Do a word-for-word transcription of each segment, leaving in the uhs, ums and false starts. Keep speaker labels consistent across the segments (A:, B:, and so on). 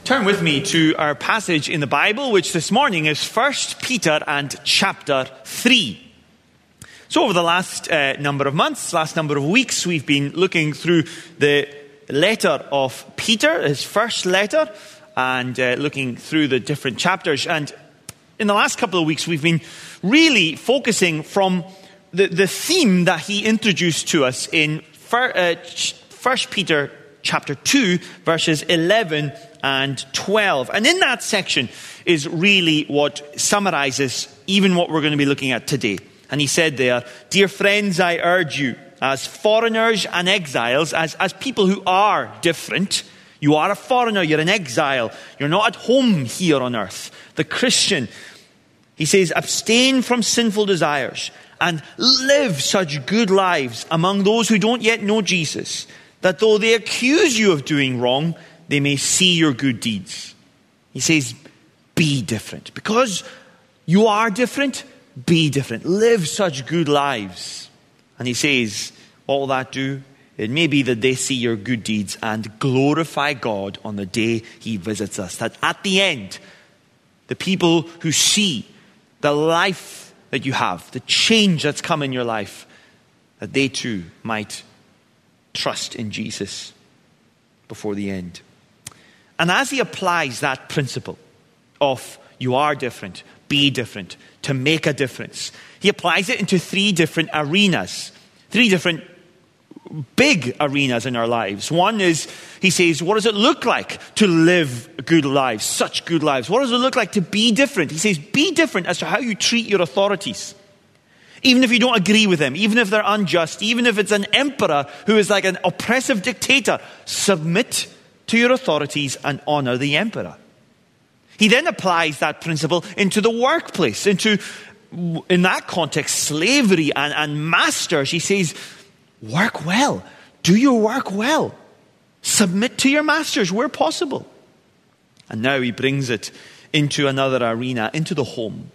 A: Turn with me to our passage in the Bible, which this morning is First Peter and chapter three. So over the last uh, number of months, last number of weeks, we've been looking through the letter of Peter, his first letter, and uh, looking through the different chapters. And in the last couple of weeks, we've been really focusing from the, the theme that he introduced to us in First Peter chapter two, verses eleven and twelve. And in that section is really what summarizes even what we're going to be looking at today. And he said there, "Dear friends, I urge you, as foreigners and exiles, as, as people who are different. You are a foreigner, you're an exile. You're not at home here on earth. The Christian," he says, "abstain from sinful desires and live such good lives among those who don't yet know Jesus, that though they accuse you of doing wrong, they may see your good deeds." He says, be different. Because you are different, be different. Live such good lives. And he says, all that do, it may be that they see your good deeds and glorify God on the day he visits us. That at the end, the people who see the life that you have, the change that's come in your life, that they too might trust in Jesus before the end. And as he applies that principle of you are different, be different, to make a difference, he applies it into three different arenas, three different big arenas in our lives. One is, he says, what does it look like to live good lives, such good lives? What does it look like to be different? He says, be different as to how you treat your authorities. Even if you don't agree with them, even if they're unjust, even if it's an emperor who is like an oppressive dictator, submit to your authorities and honor the emperor. He then applies that principle into the workplace, into, in that context, slavery and, and masters. He says, work well. Do your work well. Submit to your masters where possible. And now he brings it into another arena, into the home.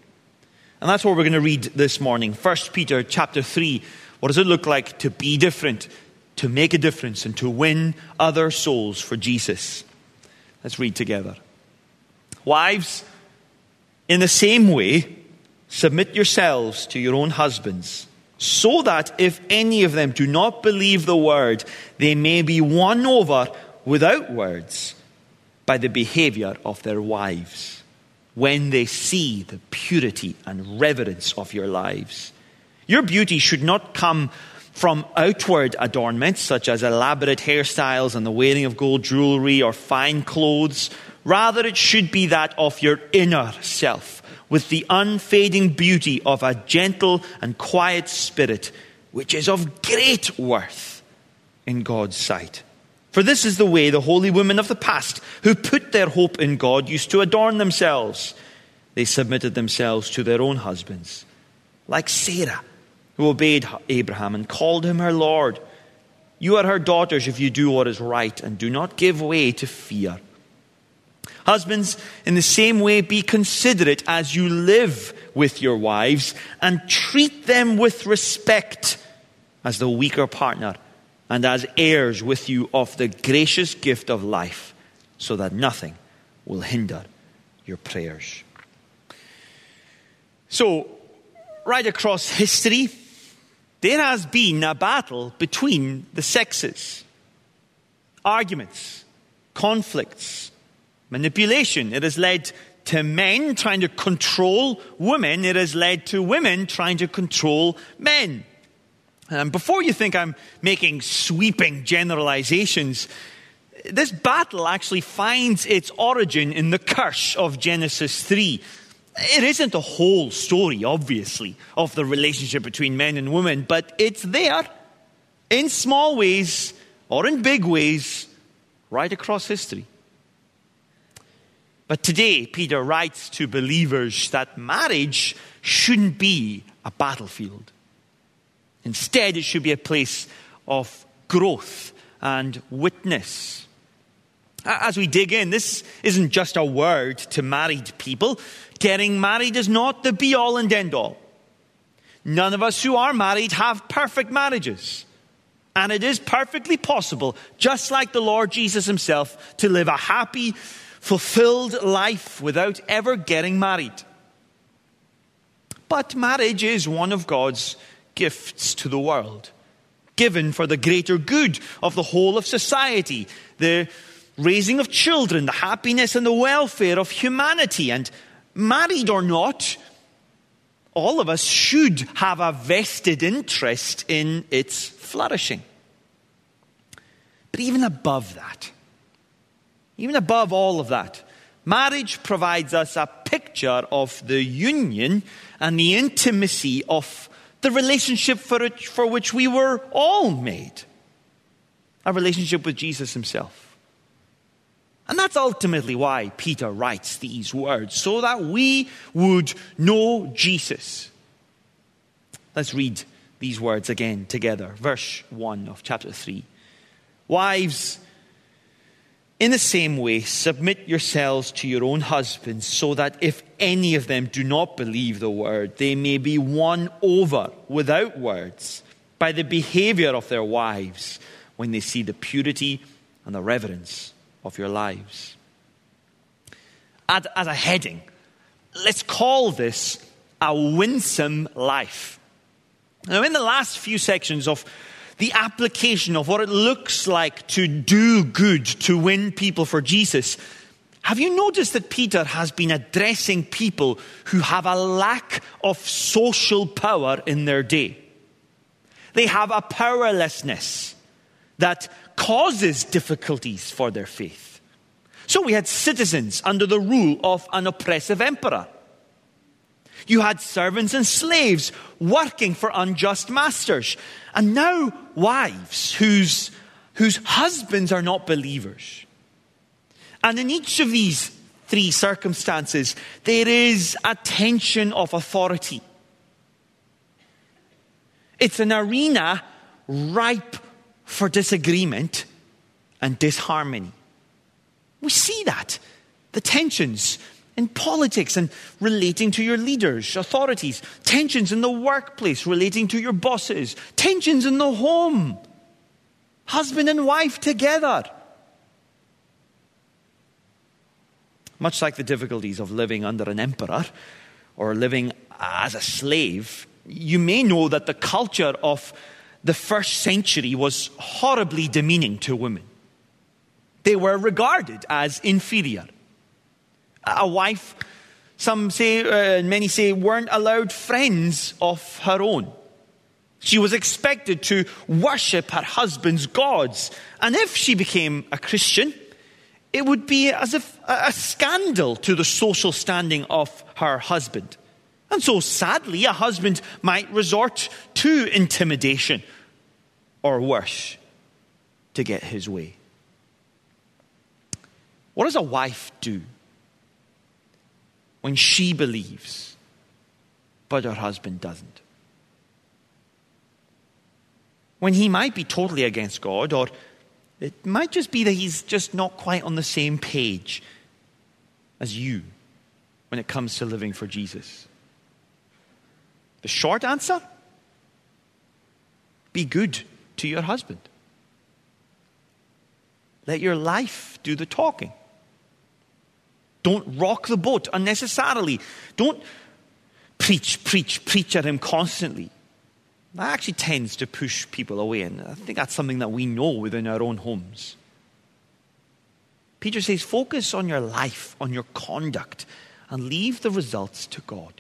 A: And that's what we're going to read this morning. First Peter chapter three. What does it look like to be different, to make a difference, and to win other souls for Jesus? Let's read together. Wives, in the same way, submit yourselves to your own husbands, so that if any of them do not believe the word, they may be won over without words by the behavior of their wives, when they see the purity and reverence of your lives. Your beauty should not come from outward adornments, such as elaborate hairstyles and the wearing of gold jewelry or fine clothes. Rather, it should be that of your inner self, with the unfading beauty of a gentle and quiet spirit, which is of great worth in God's sight. For this is the way the holy women of the past, who put their hope in God, used to adorn themselves. They submitted themselves to their own husbands, like Sarah, who obeyed Abraham and called him her Lord. You are her daughters if you do what is right and do not give way to fear. Husbands, in the same way, be considerate as you live with your wives, and treat them with respect as the weaker partner and as heirs with you of the gracious gift of life, so that nothing will hinder your prayers. So, right across history, there has been a battle between the sexes. Arguments, conflicts, manipulation. It has led to men trying to control women. It has led to women trying to control men. Um, before you think I'm making sweeping generalizations, this battle actually finds its origin in the curse of Genesis three. It isn't the whole story, obviously, of the relationship between men and women, but it's there in small ways or in big ways right across history. But today, Peter writes to believers that marriage shouldn't be a battlefield. Instead, it should be a place of growth and witness. As we dig in, this isn't just a word to married people. Getting married is not the be-all and end-all. None of us who are married have perfect marriages. And it is perfectly possible, just like the Lord Jesus himself, to live a happy, fulfilled life without ever getting married. But marriage is one of God's gifts to the world, given for the greater good of the whole of society, the raising of children, the happiness and the welfare of humanity. And married or not, all of us should have a vested interest in its flourishing. But even above that, even above all of that, marriage provides us a picture of the union and the intimacy of the relationship for, it, for which we were all made. A relationship with Jesus himself. And that's ultimately why Peter writes these words, so that we would know Jesus. Let's read these words again together. Verse one of chapter three. Wives, in the same way, submit yourselves to your own husbands, so that if any of them do not believe the word, they may be won over without words by the behavior of their wives when they see the purity and the reverence of your lives. As, as a heading, let's call this a winsome life. Now, in the last few sections of the application of what it looks like to do good, to win people for Jesus, have you noticed that Peter has been addressing people who have a lack of social power in their day? They have a powerlessness that causes difficulties for their faith. So we had citizens under the rule of an oppressive emperor. You had servants and slaves working for unjust masters. And now wives whose, whose husbands are not believers. And in each of these three circumstances, there is a tension of authority. It's an arena ripe for disagreement and disharmony. We see that. The tensions in politics and relating to your leaders, authorities. Tensions in the workplace relating to your bosses. Tensions in the home. Husband and wife together. Much like the difficulties of living under an emperor or living as a slave, you may know that the culture of the first century was horribly demeaning to women. They were regarded as inferior. A wife, some say, uh, many say, weren't allowed friends of her own. She was expected to worship her husband's gods. And if she became a Christian, it would be as if a scandal to the social standing of her husband. And so sadly, a husband might resort to intimidation or worse to get his way. What does a wife do when she believes, but her husband doesn't? When he might be totally against God, or it might just be that he's just not quite on the same page as you when it comes to living for Jesus. The short answer? Be good to your husband. Let your life do the talking. Don't rock the boat unnecessarily. Don't preach, preach, preach at him constantly. That actually tends to push people away, and I think that's something that we know within our own homes. Peter says, focus on your life, on your conduct, and leave the results to God.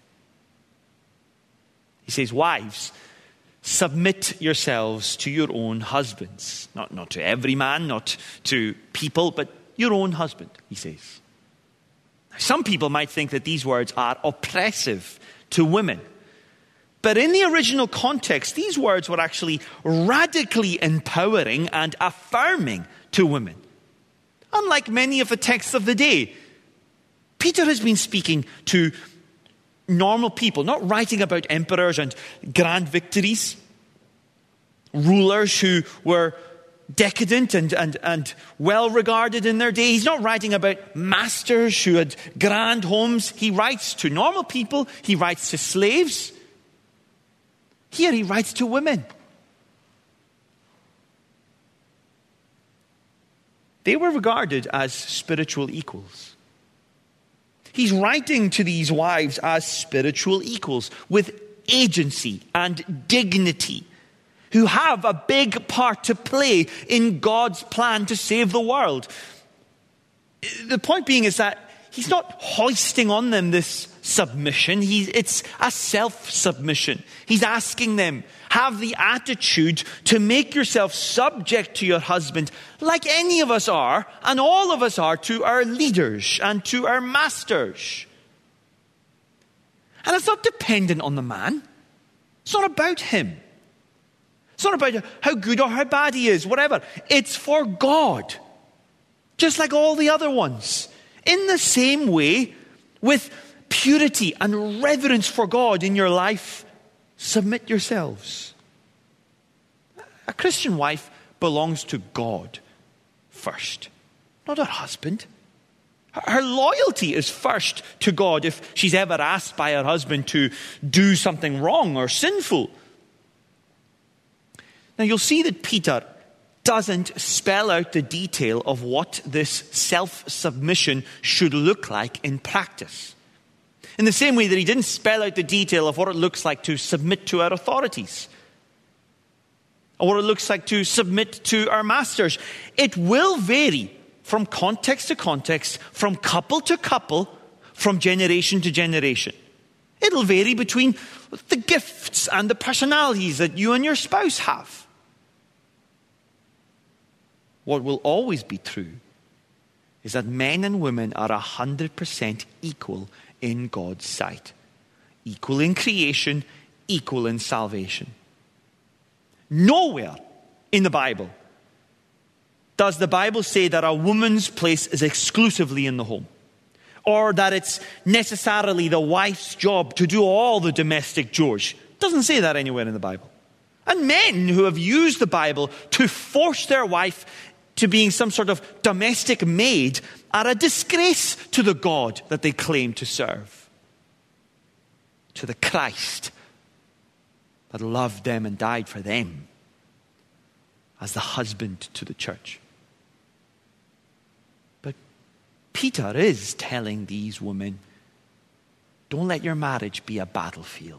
A: He says, wives, submit yourselves to your own husbands. Not, not to every man, not to people, but your own husband, he says. Some people might think that these words are oppressive to women. But in the original context, these words were actually radically empowering and affirming to women. Unlike many of the texts of the day, Peter has been speaking to normal people, not writing about emperors and grand victories, rulers who were decadent and, and, and well regarded in their day. He's not writing about masters who had grand homes. He writes to normal people. He writes to slaves. Here he writes to women. They were regarded as spiritual equals. He's writing to these wives as spiritual equals with agency and dignity, who have a big part to play in God's plan to save the world. The point being is that he's not hoisting on them this submission. He's, it's a self-submission. He's asking them, have the attitude to make yourself subject to your husband like any of us are, and all of us are, to our leaders and to our masters. And it's not dependent on the man. It's not about him. It's not about how good or how bad he is, whatever. It's for God. Just like all the other ones. In the same way, with purity and reverence for God in your life, submit yourselves. A Christian wife belongs to God first, not her husband. Her loyalty is first to God if she's ever asked by her husband to do something wrong or sinful. Now you'll see that Peter doesn't spell out the detail of what this self-submission should look like in practice. In the same way that he didn't spell out the detail of what it looks like to submit to our authorities, or what it looks like to submit to our masters. It will vary from context to context, from couple to couple, from generation to generation. It'll vary between the gifts and the personalities that you and your spouse have. What will always be true is that men and women are one hundred percent equal in God's sight. Equal in creation, equal in salvation. Nowhere in the Bible does the Bible say that a woman's place is exclusively in the home, or that it's necessarily the wife's job to do all the domestic chores. It doesn't say that anywhere in the Bible. And men who have used the Bible to force their wife to being some sort of domestic maid are a disgrace to the God that they claim to serve, to the Christ that loved them and died for them as the husband to the church. But Peter is telling these women, don't let your marriage be a battlefield.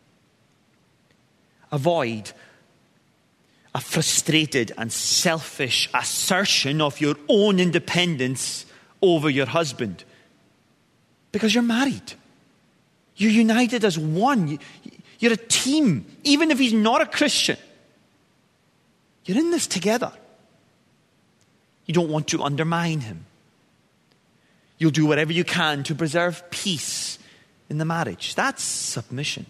A: Avoid a frustrated and selfish assertion of your own independence over your husband, because you're married. You're united as one. You're a team. Even if he's not a Christian, you're in this together. You don't want to undermine him. You'll do whatever you can to preserve peace in the marriage. That's submission.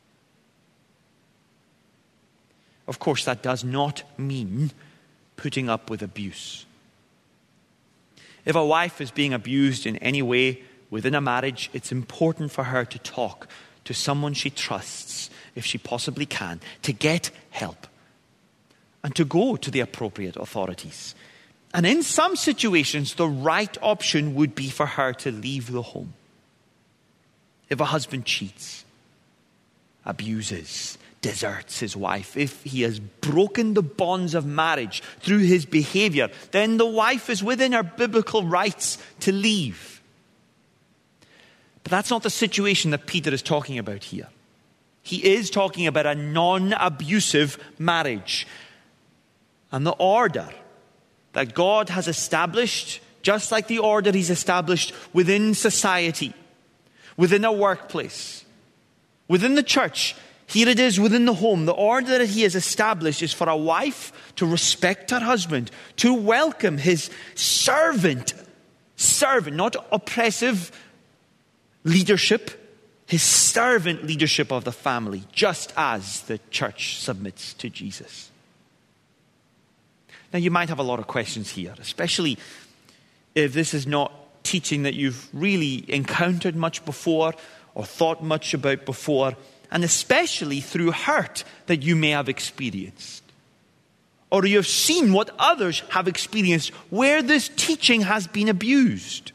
A: Of course, that does not mean putting up with abuse. If a wife is being abused in any way within a marriage, it's important for her to talk to someone she trusts, if she possibly can, to get help and to go to the appropriate authorities. And in some situations, the right option would be for her to leave the home. If a husband cheats, abuses, deserts his wife, if he has broken the bonds of marriage through his behavior, then the wife is within her biblical rights to leave. But that's not the situation that Peter is talking about here. He is talking about a non-abusive marriage. And the order that God has established, just like the order he's established within society, within a workplace, within the church, here it is within the home. The order that he has established is for a wife to respect her husband, to welcome his servant, servant, not oppressive leadership, his servant leadership of the family, just as the church submits to Jesus. Now you might have a lot of questions here, especially if this is not teaching that you've really encountered much before or thought much about before, and especially through hurt that you may have experienced. Or you have seen what others have experienced where this teaching has been abused.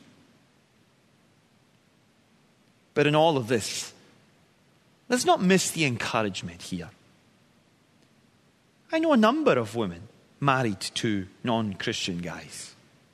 A: But in all of this, let's not miss the encouragement here. I know a number of women married to non-Christian guys.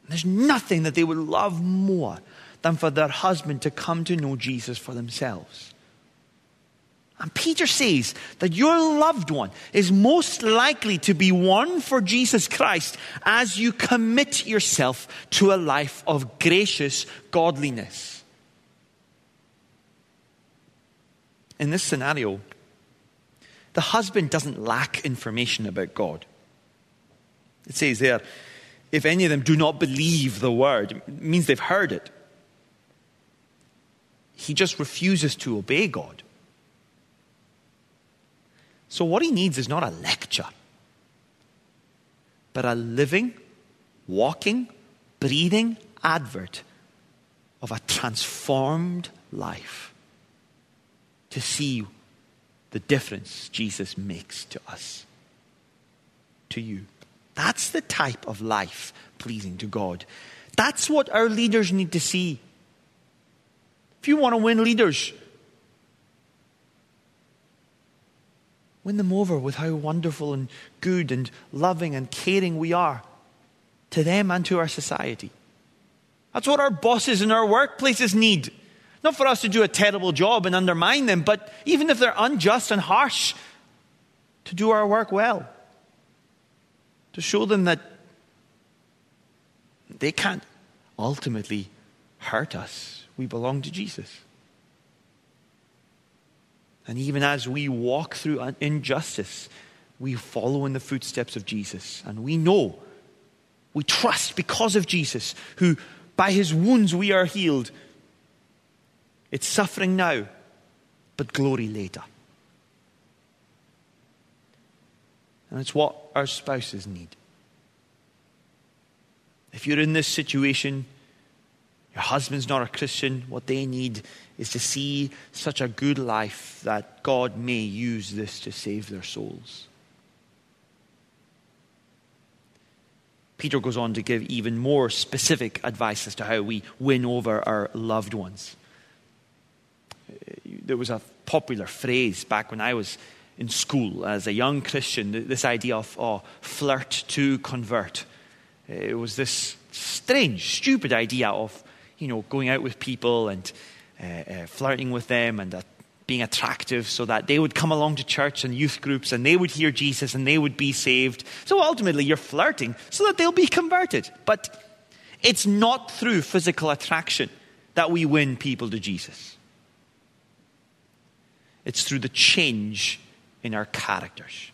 A: There's nothing that they would love more than for their husband to come to know Jesus for themselves. And Peter says that your loved one is most likely to be won for Jesus Christ as you commit yourself to a life of gracious godliness. In this scenario, the husband doesn't lack information about God. It says there, if any of them do not believe the word, it means they've heard it. He just refuses to obey God. So what he needs is not a lecture, but a living, walking, breathing advert of a transformed life to see the difference Jesus makes to us, to you. That's the type of life pleasing to God. That's what our leaders need to see. If you want to win leaders, win them over with how wonderful and good and loving and caring we are to them and to our society. That's what our bosses in our workplaces need. Not for us to do a terrible job and undermine them, but even if they're unjust and harsh, to do our work well. To show them that they can't ultimately hurt us. We belong to Jesus. And even as we walk through injustice, we follow in the footsteps of Jesus. And we know, we trust because of Jesus, who by his wounds we are healed. It's suffering now, but glory later. And it's what our spouses need. If you're in this situation, your husband's not a Christian, what they need is to see such a good life that God may use this to save their souls. Peter goes on to give even more specific advice as to how we win over our loved ones. There was a popular phrase back when I was in school as a young Christian, this idea of oh, flirt to convert. It was this strange, stupid idea of, you know, going out with people and uh, uh, flirting with them and uh, being attractive so that they would come along to church and youth groups and they would hear Jesus and they would be saved. So ultimately you're flirting so that they'll be converted. But it's not through physical attraction that we win people to Jesus. It's through the change in our characters.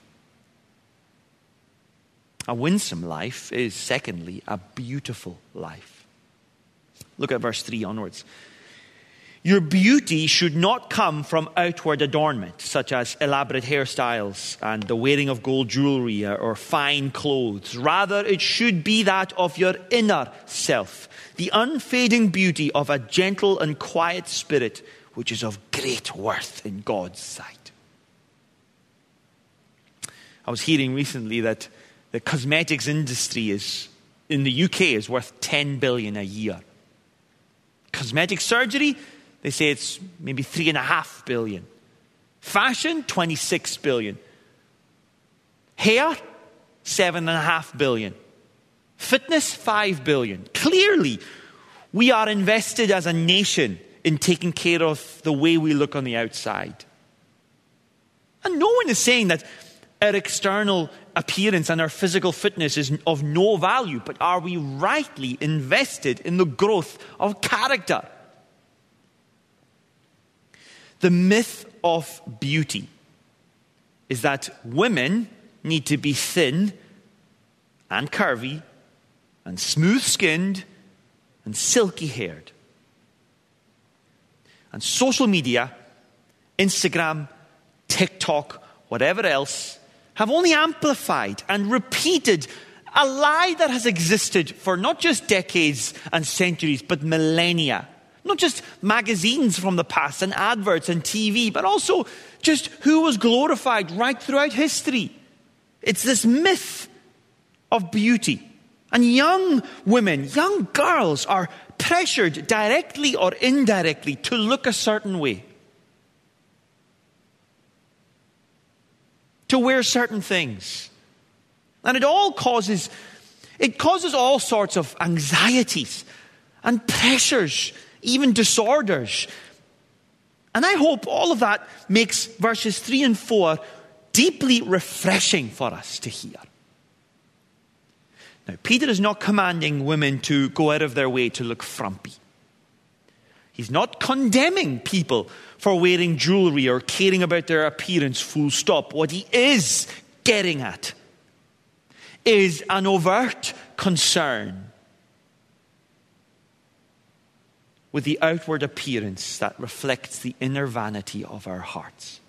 A: A winsome life is, secondly, a beautiful life. Look at verse three onwards. Your beauty should not come from outward adornment, such as elaborate hairstyles and the wearing of gold jewelry or fine clothes. Rather, it should be that of your inner self, the unfading beauty of a gentle and quiet spirit, which is of great worth in God's sight. I was hearing recently that the cosmetics industry is in the U K is worth ten billion a year. Cosmetic surgery, they say it's maybe three and a half billion. Fashion, twenty-six billion. Hair, seven and a half billion. Fitness, five billion. Clearly, we are invested as a nation in taking care of the way we look on the outside. And no one is saying that our external appearance and our physical fitness is of no value, but are we rightly invested in the growth of character? The myth of beauty is that women need to be thin and curvy and smooth-skinned and silky-haired. And social media, Instagram, TikTok, whatever else, have only amplified and repeated a lie that has existed for not just decades and centuries, but millennia. Not just magazines from the past and adverts and T V, but also just who was glorified right throughout history. It's this myth of beauty. And young women, young girls are pressured directly or indirectly to look a certain way. To wear certain things. And it all causes, It causes all sorts of anxieties and pressures, even disorders. And I hope all of that makes verses three and four deeply refreshing for us to hear. Now, Peter is not commanding women to go out of their way to look frumpy. He's not condemning people for wearing jewelry or caring about their appearance, full stop. What he is getting at is an overt concern with the outward appearance that reflects the inner vanity of our hearts.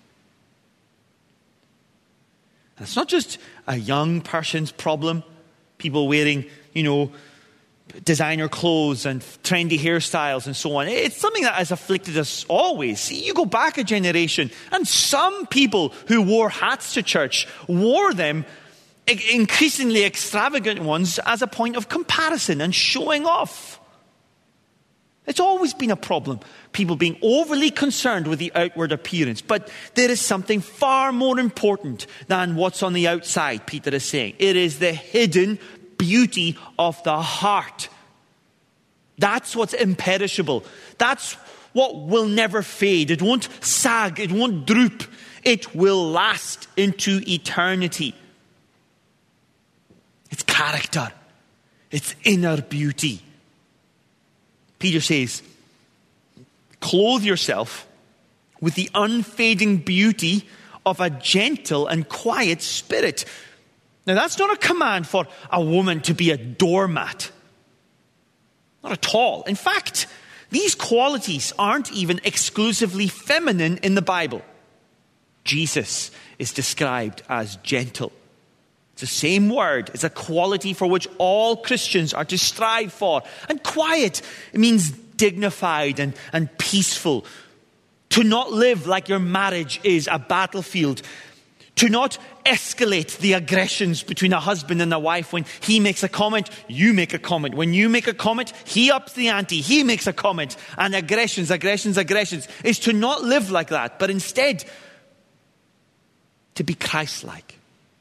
A: And it's not just a young person's problem, people wearing, you know, designer clothes and trendy hairstyles and so on. It's something that has afflicted us always. See, you go back a generation, and some people who wore hats to church wore them, increasingly extravagant ones, as a point of comparison and showing off. It's always been a problem, people being overly concerned with the outward appearance. But there is something far more important than what's on the outside, Peter is saying. It is the hidden beauty of the heart. That's what's imperishable. That's what will never fade. It won't sag. It won't droop. It will last into eternity. It's character. It's inner beauty. Peter says, clothe yourself with the unfading beauty of a gentle and quiet spirit. Now, that's not a command for a woman to be a doormat. Not at all. In fact, these qualities aren't even exclusively feminine in the Bible. Jesus is described as gentle. It's the same word. It's a quality for which all Christians are to strive for. And quiet, it means dignified and, and peaceful. To not live like your marriage is a battlefield. To not escalate the aggressions between a husband and a wife. When he makes a comment, you make a comment. When you make a comment, he ups the ante. He makes a comment. And aggressions, aggressions, aggressions. Is to not live like that, but instead to be Christ-like.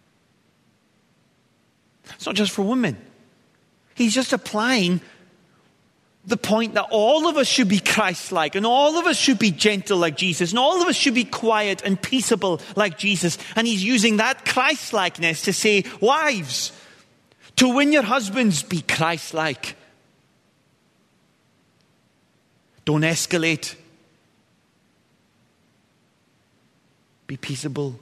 A: It's not just for women. He's just applying the point that all of us should be Christ-like, and all of us should be gentle like Jesus, and all of us should be quiet and peaceable like Jesus. And he's using that Christ-likeness to say, wives, to win your husbands, be Christ-like. Don't escalate. Be peaceable.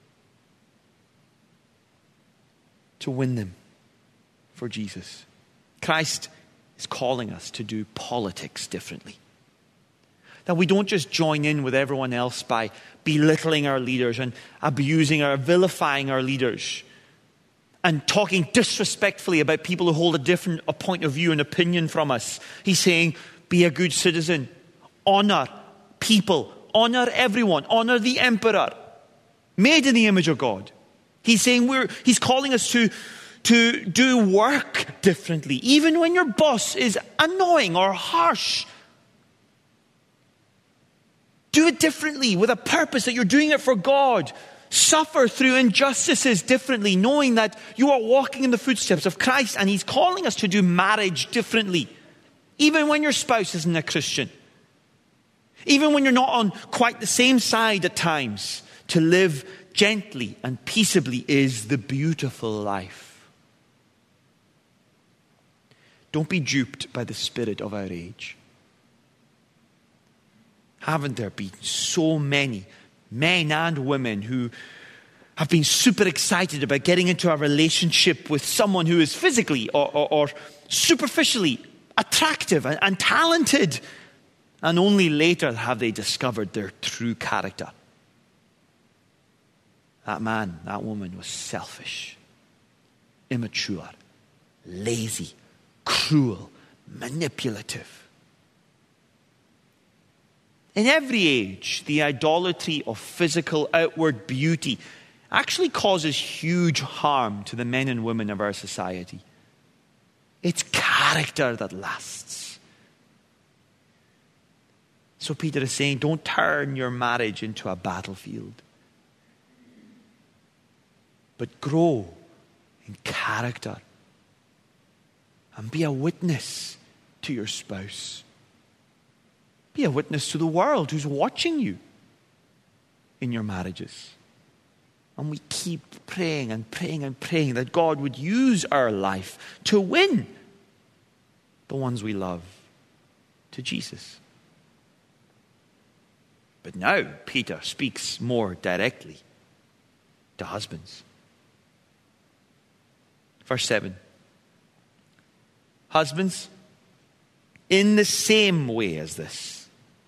A: To win them for Jesus. Christ is calling us to do politics differently. That we don't just join in with everyone else by belittling our leaders and abusing or vilifying our leaders and talking disrespectfully about people who hold a different a point of view and opinion from us. He's saying, be a good citizen. Honor people. Honor everyone. Honor the emperor. Made in the image of God. He's saying we're, he's calling us to, to do work differently. Even when your boss is annoying or harsh. Do it differently with a purpose that you're doing it for God. Suffer through injustices differently, knowing that you are walking in the footsteps of Christ, and he's calling us to do marriage differently. Even when your spouse isn't a Christian. Even when you're not on quite the same side at times. To live gently and peaceably is the beautiful life. Don't be duped by the spirit of our age. Haven't there been so many men and women who have been super excited about getting into a relationship with someone who is physically or, or, or superficially attractive and, and talented, and only later have they discovered their true character? That man, that woman was selfish, immature, lazy, cruel, manipulative. In every age, the idolatry of physical outward beauty actually causes huge harm to the men and women of our society. It's character that lasts. So Peter is saying, don't turn your marriage into a battlefield. But grow in character and be a witness to your spouse. Be a witness to the world who's watching you in your marriages. And we keep praying and praying and praying that God would use our life to win the ones we love to Jesus. But now Peter speaks more directly to husbands. Verse seven. Husbands, in the same way as this,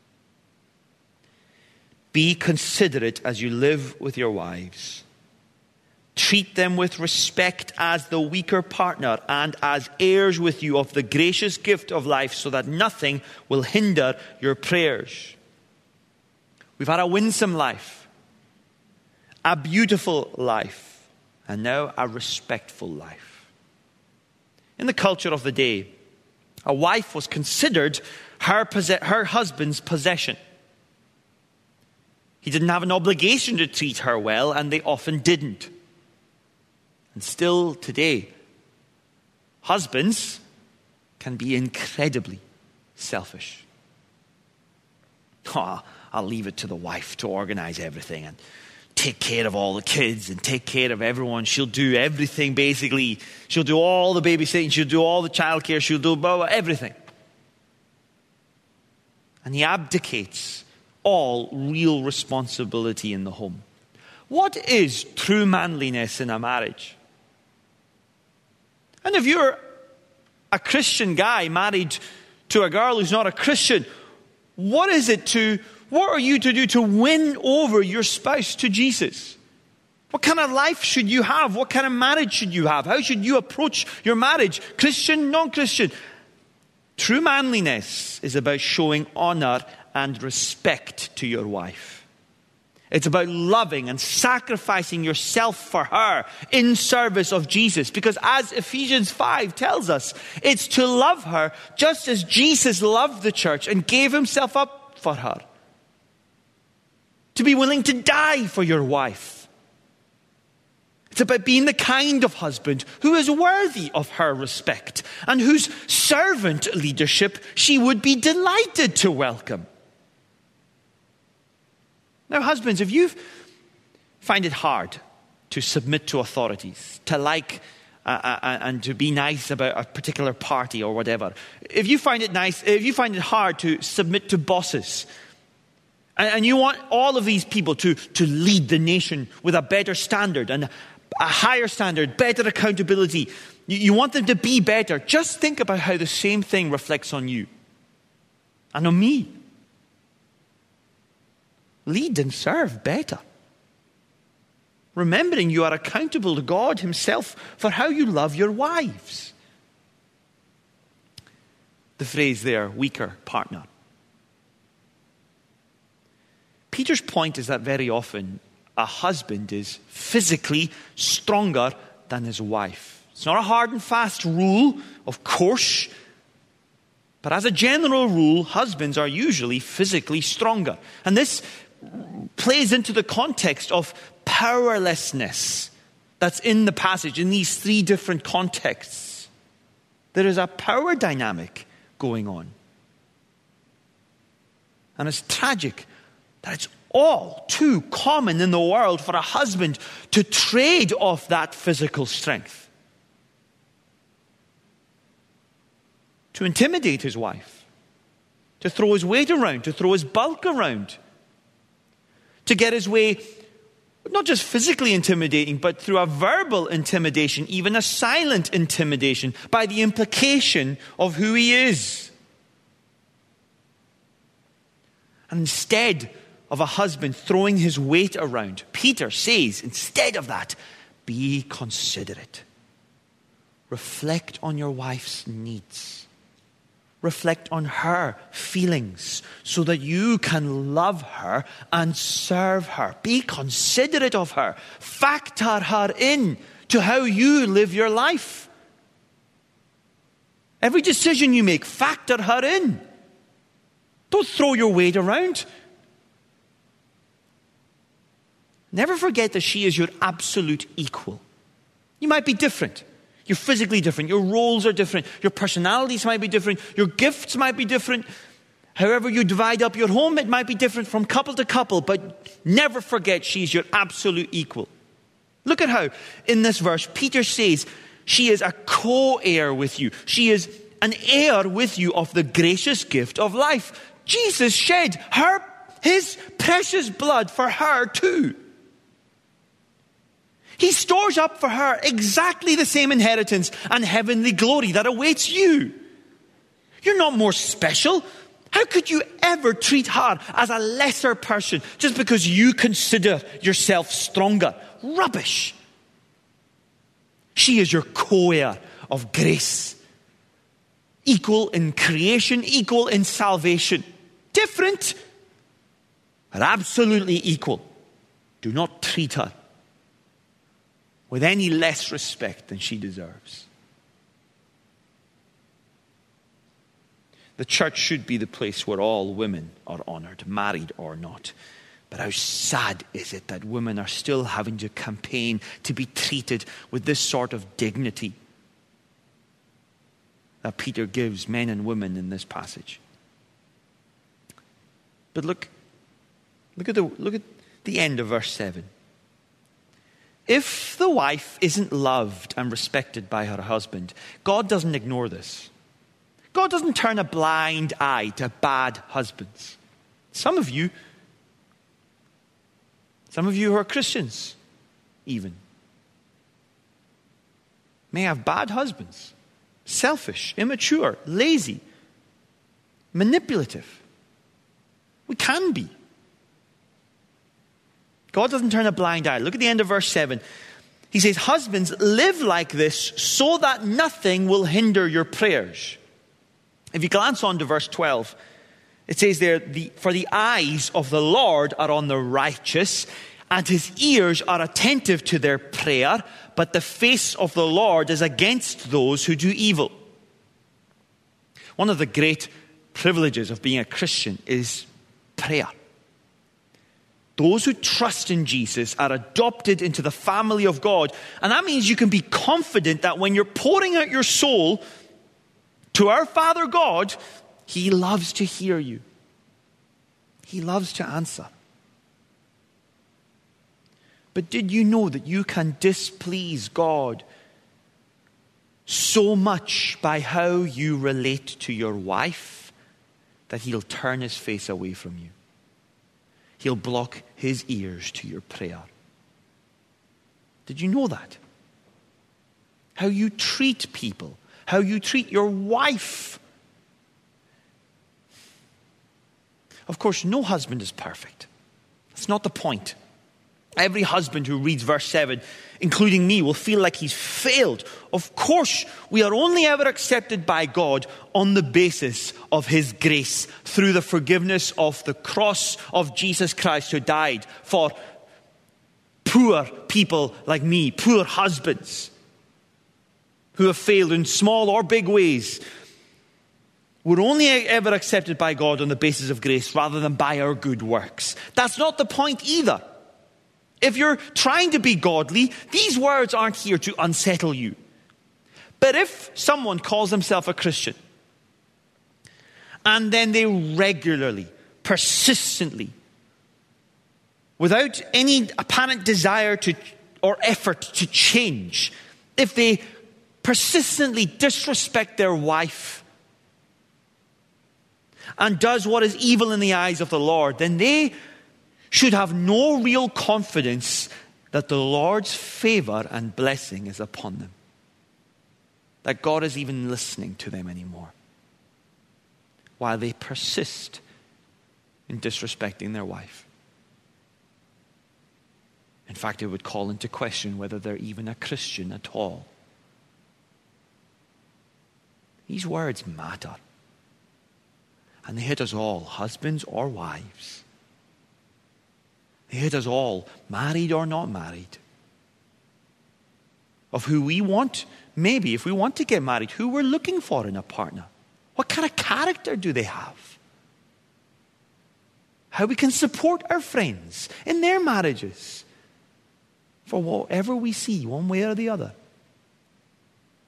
A: be considerate as you live with your wives. Treat them with respect as the weaker partner and as heirs with you of the gracious gift of life, so that nothing will hinder your prayers. We've had a winsome life, a beautiful life, and now a respectful life. In the culture of the day, a wife was considered her, posse- her husband's possession. He didn't have an obligation to treat her well, and they often didn't. And still today, husbands can be incredibly selfish. Oh, I'll leave it to the wife to organize everything and take care of all the kids and take care of everyone. She'll do everything basically. She'll do all the babysitting. She'll do all the childcare. She'll do blah, blah, everything. And he abdicates all real responsibility in the home. What is true manliness in a marriage? And if you're a Christian guy married to a girl who's not a Christian, what is it to, what are you to do to win over your spouse to Jesus? What kind of life should you have? What kind of marriage should you have? How should you approach your marriage? Christian, non-Christian? True manliness is about showing honor and respect to your wife. It's about loving and sacrificing yourself for her in service of Jesus. Because as Ephesians five tells us, it's to love her just as Jesus loved the church and gave himself up for her. To be willing to die for your wife. It's about being the kind of husband who is worthy of her respect and whose servant leadership she would be delighted to welcome. Now, husbands, if you find it hard to submit to authorities, to like uh, uh, and to be nice about a particular party or whatever, if you find it nice, if you find it hard to submit to bosses, and, and you want all of these people to, to lead the nation with a better standard and a higher standard, better accountability, you, you want them to be better, just think about how the same thing reflects on you and on me. Lead and serve better. Remembering you are accountable to God himself for how you love your wives. The phrase there, weaker partner. Peter's point is that very often a husband is physically stronger than his wife. It's not a hard and fast rule, of course. But as a general rule, husbands are usually physically stronger. And this plays into the context of powerlessness that's in the passage, in these three different contexts. There is a power dynamic going on. And it's tragic that it's all too common in the world for a husband to trade off that physical strength. To intimidate his wife. To throw his weight around, to throw his bulk around. To get his way, not just physically intimidating, but through a verbal intimidation, even a silent intimidation, by the implication of who he is. And instead of a husband throwing his weight around, Peter says, instead of that, be considerate. Reflect on your wife's needs. Reflect on her feelings so that you can love her and serve her. Be considerate of her. Factor her in to how you live your life. Every decision you make, factor her in. Don't throw your weight around. Never forget that she is your absolute equal. You might be different. You're physically different. Your roles are different. Your personalities might be different. Your gifts might be different. However you divide up your home, it might be different from couple to couple. But never forget, she's your absolute equal. Look at how, in this verse, Peter says, she is a co-heir with you. She is an heir with you of the gracious gift of life. Jesus shed her, his precious blood for her too. He stores up for her exactly the same inheritance and heavenly glory that awaits you. You're not more special. How could you ever treat her as a lesser person just because you consider yourself stronger? Rubbish. She is your co-heir of grace. Equal in creation, equal in salvation. Different, but absolutely equal. Do not treat her with any less respect than she deserves. The church should be the place where all women are honored, married or not. But how sad is it that women are still having to campaign to be treated with this sort of dignity that Peter gives men and women in this passage. But look, look at the, look at the end of verse seven. If the wife isn't loved and respected by her husband, God doesn't ignore this. God doesn't turn a blind eye to bad husbands. Some of you, some of you who are Christians, even, may have bad husbands. Selfish, immature, lazy, manipulative. We can be. God doesn't turn a blind eye. Look at the end of verse seven. He says, husbands, live like this so that nothing will hinder your prayers. If you glance on to verse twelve, it says there, the, for the eyes of the Lord are on the righteous, and his ears are attentive to their prayer, but the face of the Lord is against those who do evil. One of the great privileges of being a Christian is prayer. Those who trust in Jesus are adopted into the family of God. And that means you can be confident that when you're pouring out your soul to our Father God, he loves to hear you. He loves to answer. But did you know that you can displease God so much by how you relate to your wife that he'll turn his face away from you? He'll block his ears to your prayer. Did you know that? How you treat people, how you treat your wife. Of course, no husband is perfect. That's not the point. Every husband who reads verse seven, including me, will feel like he's failed. Of course, we are only ever accepted by God on the basis of his grace, through the forgiveness of the cross of Jesus Christ, who died for poor people like me, poor husbands who have failed in small or big ways. We're only ever accepted by God on the basis of grace rather than by our good works. That's not the point either. If you're trying to be godly, these words aren't here to unsettle you. But if someone calls himself a Christian, and then they regularly, persistently, without any apparent desire to or effort to change, if they persistently disrespect their wife and does what is evil in the eyes of the Lord, then they should have no real confidence that the Lord's favor and blessing is upon them. That God is even listening to them anymore, while they persist in disrespecting their wife. In fact, it would call into question whether they're even a Christian at all. These words matter. And they hit us all, husbands or wives. They hit us all, married or not married. Of who we want, maybe if we want to get married, who we're looking for in a partner. What kind of character do they have? How we can support our friends in their marriages. For whatever we see, one way or the other.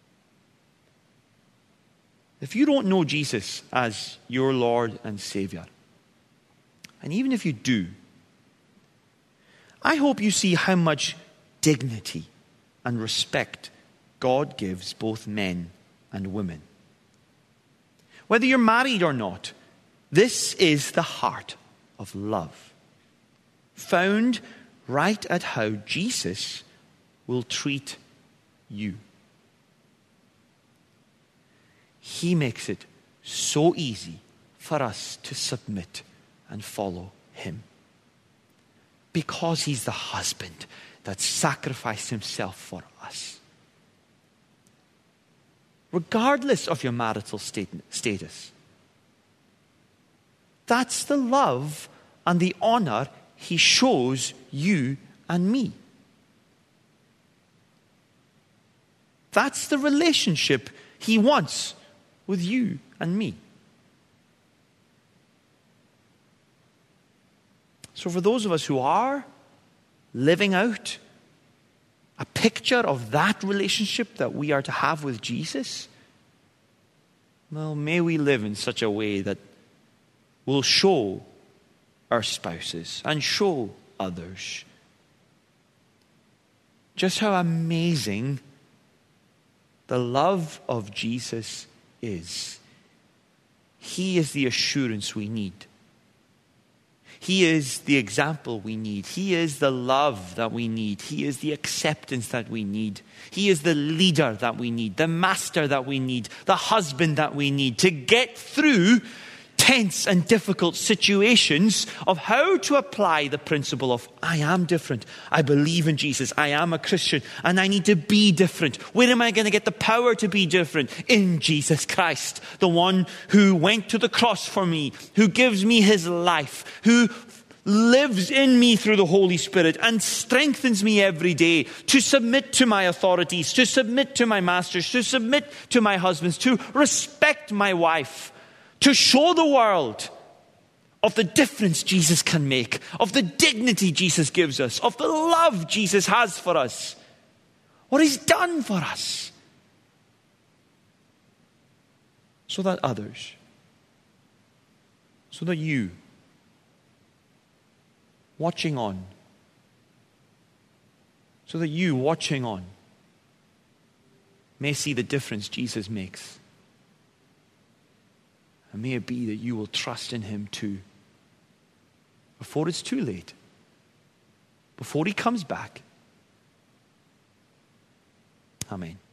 A: If you don't know Jesus as your Lord and Savior, and even if you do, I hope you see how much dignity and respect God gives both men and women. Whether you're married or not, this is the heart of love, found right at how Jesus will treat you. He makes it so easy for us to submit and follow him, because he's the husband that sacrificed himself for us. Regardless of your marital stat- status, that's the love and the honor he shows you and me. That's the relationship he wants with you and me. So for those of us who are living out a picture of that relationship that we are to have with Jesus, well, may we live in such a way that will show our spouses and show others just how amazing the love of Jesus is. He is the assurance we need. He is the example we need. He is the love that we need. He is the acceptance that we need. He is the leader that we need, the master that we need, the husband that we need to get through tense and difficult situations of how to apply the principle of I am different. I believe in Jesus. I am a Christian and I need to be different. Where am I going to get the power to be different? In Jesus Christ, the one who went to the cross for me, who gives me his life, who lives in me through the Holy Spirit and strengthens me every day to submit to my authorities, to submit to my masters, to submit to my husbands, to respect my wife, to show the world of the difference Jesus can make, of the dignity Jesus gives us, of the love Jesus has for us, what he's done for us, so that others, so that you, watching on, so that you watching on may see the difference Jesus makes. And may it be that you will trust in him too, before it's too late, before he comes back. Amen.